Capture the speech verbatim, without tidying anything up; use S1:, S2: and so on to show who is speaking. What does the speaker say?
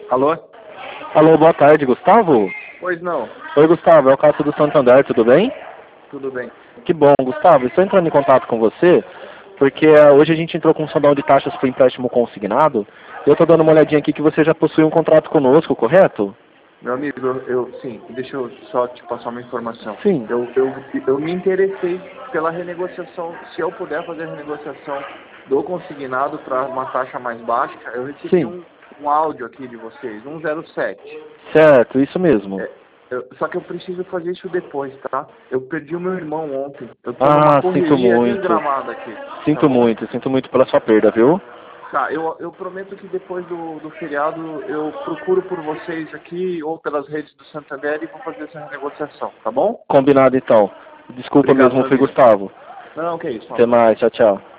S1: Alô?
S2: Alô, boa tarde, Gustavo?
S1: Pois não.
S2: Oi, Gustavo, é o Cássio do Santander, tudo bem?
S1: Tudo bem.
S2: Que bom, Gustavo, estou entrando em contato com você, porque uh, hoje a gente entrou com um sondão de taxas para empréstimo consignado, e eu estou dando uma olhadinha aqui que você já possui um contrato conosco, correto?
S1: Meu amigo, eu, eu sim, deixa eu só te passar uma informação.
S2: Sim.
S1: Eu, eu, eu me interessei pela renegociação, se eu puder fazer a renegociação do consignado para uma taxa mais baixa, eu recebi
S2: Sim.
S1: um, um áudio aqui de vocês, um zero sete.
S2: Certo, isso mesmo.
S1: É, eu, só que eu preciso fazer isso depois, tá? Eu perdi o meu irmão ontem. Eu tô numa
S2: Ah, sinto
S1: correria
S2: muito.
S1: desgramada aqui. Tá
S2: Sinto
S1: bom?
S2: muito, sinto muito pela sua perda, viu?
S1: Tá, eu, eu prometo que depois do, do feriado eu procuro por vocês aqui ou pelas redes do Santander e vou fazer essa negociação, tá bom?
S2: Combinado então. Desculpa
S1: Obrigado,
S2: mesmo,
S1: meu
S2: fui
S1: amigo.
S2: Gustavo.
S1: Não, que isso,
S2: Até
S1: falou.
S2: mais, tchau, tchau.